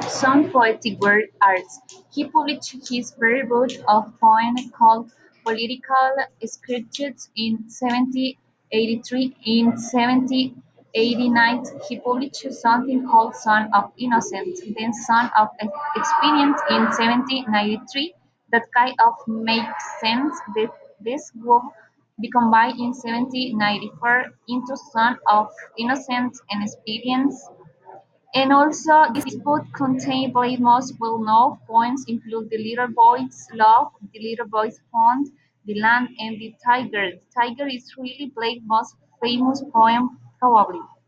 some poetic arts. He published his first book of poems called "Political Sketches" in 1783. In 1789, he published something called "Son of Innocence," then "Son of Experience" in 1793. That kind of makes sense that this would be combined in 1794 into "Son of Innocence and Experience." And also, this book contains Blake's most well-known poems include "The Little Boy's Love," "The Little Boy's Pond," "The Land," and "The Tiger." "The Tiger" is really Blake's most famous poem, probably.